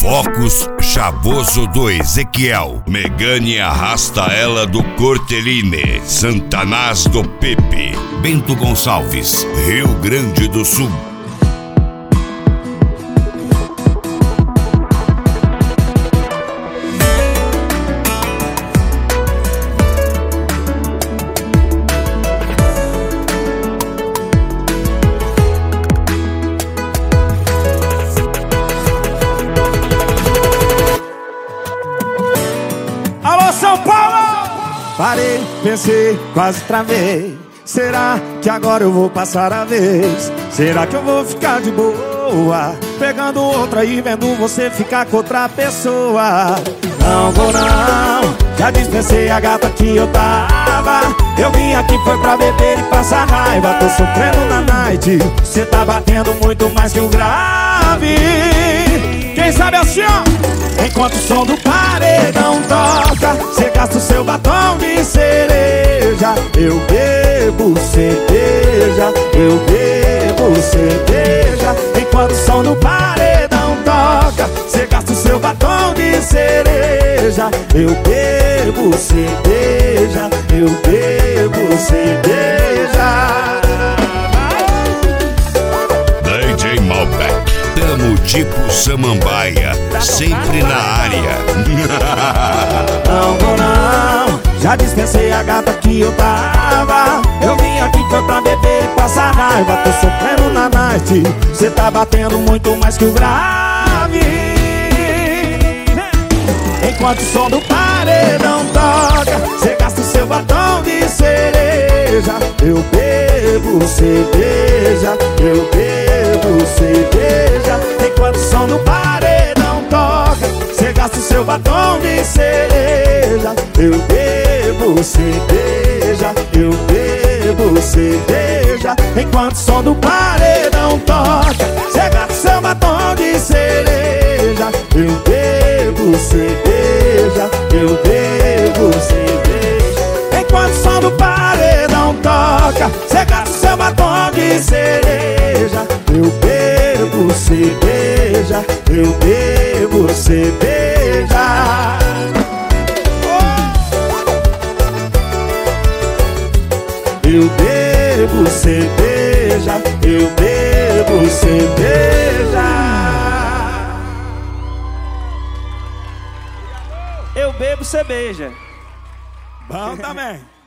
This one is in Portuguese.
Focus chavoso do Ezequiel. Megane arrasta ela do Corteline. Santanás do Pepe. Bento Gonçalves, Rio Grande do Sul. São Paulo! Parei, pensei, quase travei. Será que agora eu vou passar a vez? Será que eu vou ficar de boa, pegando outra e vendo você ficar com outra pessoa? Não vou não, já dispensei a gata que eu tava. Eu vim aqui foi pra beber e passar raiva. Tô sofrendo na night, cê tá batendo muito mais que o grave. Quem sabe assim, ó? Enquanto o som do paredão toca, cê gasta o seu batom de cereja. Eu bebo cerveja, eu bebo cerveja. Enquanto o som do paredão toca, cê gasta o seu batom de cereja. Eu bebo cerveja, eu bebo cerveja. DJ Malbec, tamo tipo samambaia, sempre na área. Não vou não, já dispensei a gata que eu tava. Eu vim aqui foi pra beber e passar raiva. Tô sofrendo na night, cê tá batendo muito mais que o grave. Enquanto o som do paredão toca, cê gasta o seu batom de cereja. Eu bebo cerveja, eu bebo cerveja. Enquanto o som do paredão toca, cê gasta o seu batom de cereja. Eu bebo cerveja, eu bebo cerveja. Enquanto o som do paredão toca, cê gasta o seu batom de cereja. Eu bebo cerveja, eu bebo cerveja. Enquanto o som do paredão toca, cê gasta o seu batom de cereja. Eu bebo cerveja, eu bebo cerveja. Eu bebo cerveja, eu bebo cerveja. Eu bebo cerveja. Bom também.